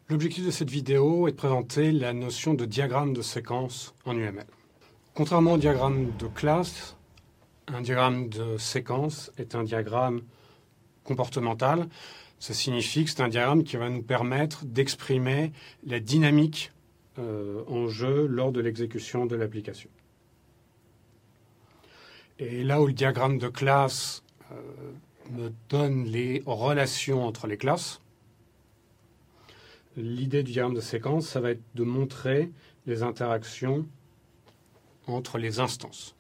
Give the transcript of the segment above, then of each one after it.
L'objectif de cette vidéo est de présenter la notion de diagramme de séquence en UML. Contrairement au diagramme de classe, un diagramme de séquence est un diagramme comportemental. Ça signifie que c'est un diagramme qui va nous permettre d'exprimer la dynamique en jeu lors de l'exécution de l'application. Et là où le diagramme de classe me donne les relations entre les classes, l'idée du diagramme de séquence, ça va être de montrer les interactions entre les instances.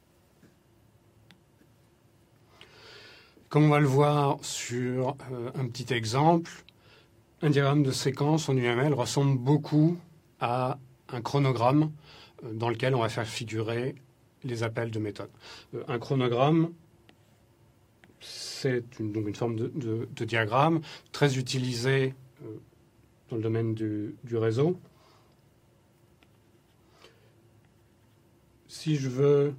Comme on va le voir sur un petit exemple, un diagramme de séquence en UML ressemble beaucoup à un chronogramme dans lequel on va faire figurer les appels de méthode. Un chronogramme, c'est donc une forme de diagramme très utilisé dans le domaine du réseau. Si je veux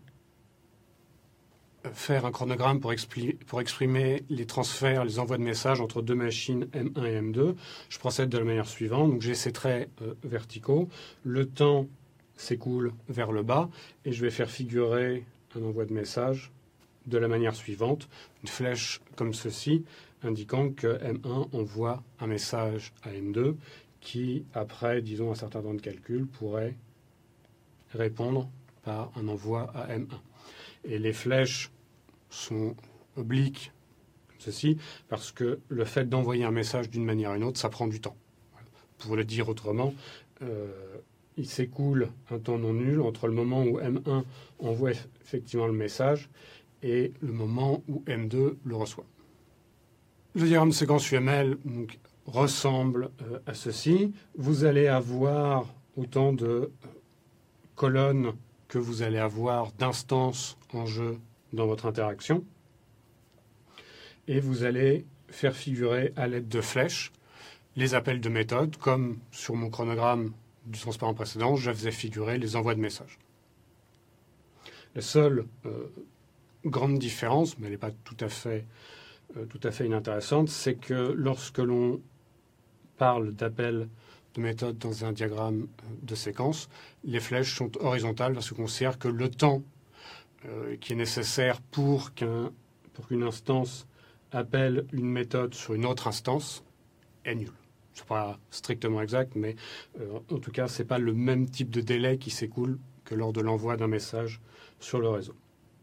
faire un chronogramme pour exprimer les transferts, les envois de messages entre deux machines M1 et M2, je procède de la manière suivante. Donc j'ai ces traits verticaux. Le temps s'écoule vers le bas et je vais faire figurer un envoi de message de la manière suivante. Une flèche comme ceci indiquant que M1 envoie un message à M2 qui, après, disons, un certain temps de calcul, pourrait répondre par un envoi à M1. Et les flèches sont obliques, comme ceci, parce que le fait d'envoyer un message d'une manière à une autre, ça prend du temps. Pour le dire autrement, il s'écoule un temps non nul entre le moment où M1 envoie effectivement le message et le moment où M2 le reçoit. Le diagramme de séquence UML donc, ressemble à ceci. Vous allez avoir autant de colonnes que vous allez avoir d'instances en jeu dans votre interaction. Et vous allez faire figurer à l'aide de flèches les appels de méthode, comme sur mon chronogramme du transparent précédent, je faisais figurer les envois de messages. La seule grande différence, mais elle n'est pas tout à fait inintéressante, c'est que lorsque l'on parle d'appels de méthode dans un diagramme de séquence, les flèches sont horizontales parce qu'on considère que le temps qui est nécessaire pour qu'une instance appelle une méthode sur une autre instance est nul. Ce n'est pas strictement exact, mais en tout cas, ce n'est pas le même type de délai qui s'écoule que lors de l'envoi d'un message sur le réseau.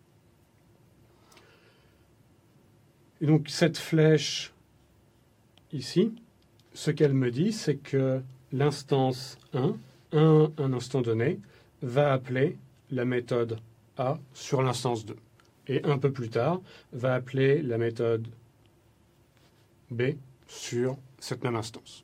Et donc, cette flèche ici, ce qu'elle me dit, c'est que l'instance 1, à un instant donné, va appeler la méthode A sur l'instance 2. Et un peu plus tard, va appeler la méthode B sur cette même instance.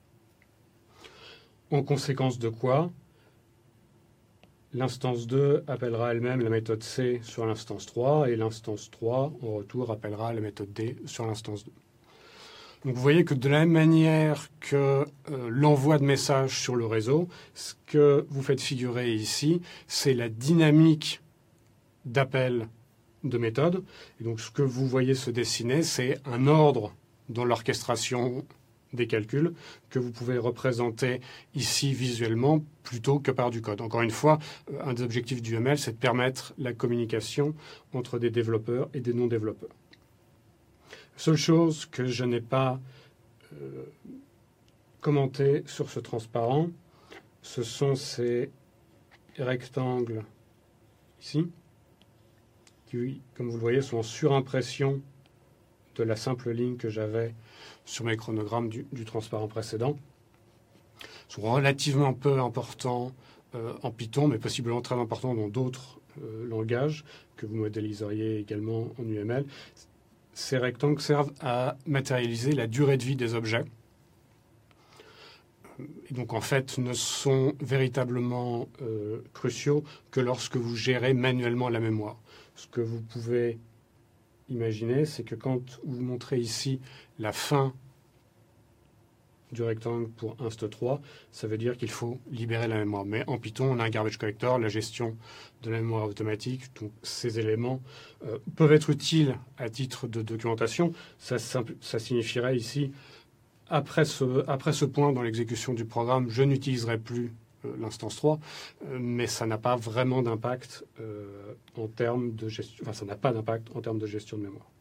En conséquence de quoi, l'instance 2 appellera elle-même la méthode C sur l'instance 3 et l'instance 3, en retour, appellera la méthode D sur l'instance 2. Donc vous voyez que de la même manière que l'envoi de messages sur le réseau, ce que vous faites figurer ici, c'est la dynamique d'appel de méthode. Et donc ce que vous voyez se dessiner, c'est un ordre dans l'orchestration des calculs que vous pouvez représenter ici visuellement plutôt que par du code. Encore une fois, un des objectifs du UML, c'est de permettre la communication entre des développeurs et des non-développeurs. La seule chose que je n'ai pas commenté sur ce transparent, ce sont ces rectangles ici, qui, comme vous le voyez, sont en surimpression de la simple ligne que j'avais sur mes chronogrammes du transparent précédent. Ils sont relativement peu importants en Python, mais possiblement très importants dans d'autres langages que vous modéliseriez également en UML. Ces rectangles servent à matérialiser la durée de vie des objets. Et donc, en fait, ne sont véritablement cruciaux que lorsque vous gérez manuellement la mémoire. Ce que vous pouvez imaginer, c'est que quand vous montrez ici la fin du rectangle pour inst3, ça veut dire qu'il faut libérer la mémoire. Mais en Python, on a un garbage collector, la gestion de la mémoire automatique. Donc ces éléments peuvent être utiles à titre de documentation. Ça signifierait ici après ce point dans l'exécution du programme, je n'utiliserai plus l'instance 3, mais ça n'a pas vraiment d'impact en termes de gestion. Enfin, ça n'a pas d'impact en termes de gestion de mémoire.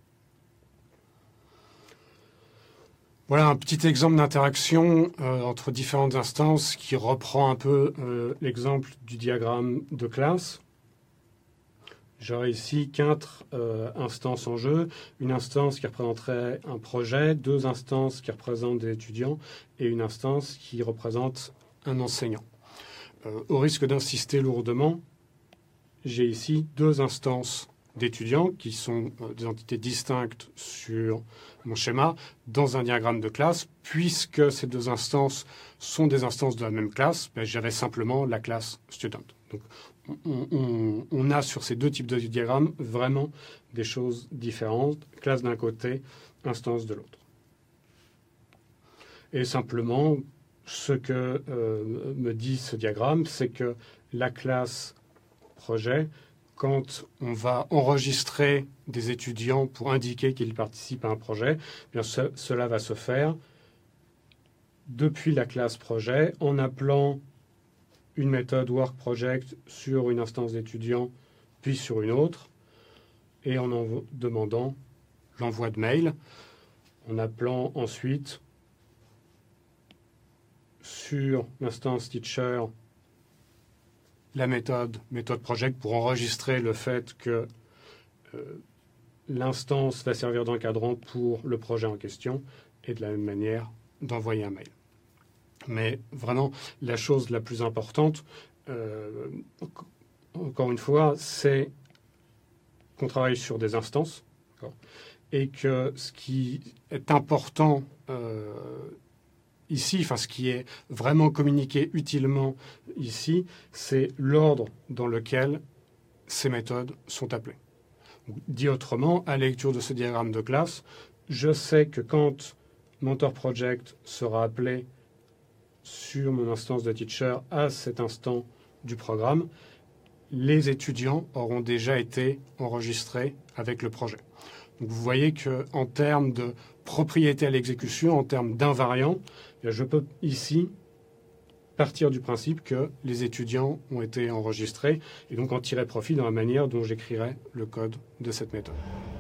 Voilà un petit exemple d'interaction entre différentes instances qui reprend un peu l'exemple du diagramme de classe. J'aurais ici 4 instances en jeu. Une instance qui représenterait un projet, 2 instances qui représentent des étudiants et une instance qui représente un enseignant. Au risque d'insister lourdement, j'ai ici 2 instances d'étudiants qui sont des entités distinctes sur mon schéma dans un diagramme de classe. Puisque ces 2 instances sont des instances de la même classe, j'avais simplement la classe student. Donc, on a sur ces 2 types de diagrammes vraiment des choses différentes. Classe d'un côté, instance de l'autre. Et simplement, ce que me dit ce diagramme, c'est que la classe projet, quand on va enregistrer des étudiants pour indiquer qu'ils participent à un projet, eh bien cela va se faire depuis la classe projet en appelant une méthode workProject sur une instance d'étudiants, puis sur une autre, et en demandant l'envoi de mail, en appelant ensuite sur l'instance teacher la méthode project pour enregistrer le fait que l'instance va servir d'encadrant pour le projet en question et de la même manière d'envoyer un mail. Mais vraiment, la chose la plus importante, encore une fois, c'est qu'on travaille sur des instances et que ce qui est important ici, enfin ce qui est vraiment communiqué utilement ici, c'est l'ordre dans lequel ces méthodes sont appelées. Dit autrement, à la lecture de ce diagramme de classe, je sais que quand mentorProject sera appelé sur mon instance de teacher à cet instant du programme, les étudiants auront déjà été enregistrés avec le projet. Donc vous voyez qu'en termes de propriété à l'exécution, en termes d'invariants, je peux ici partir du principe que les étudiants ont été enregistrés et donc en tirer profit dans la manière dont j'écrirai le code de cette méthode.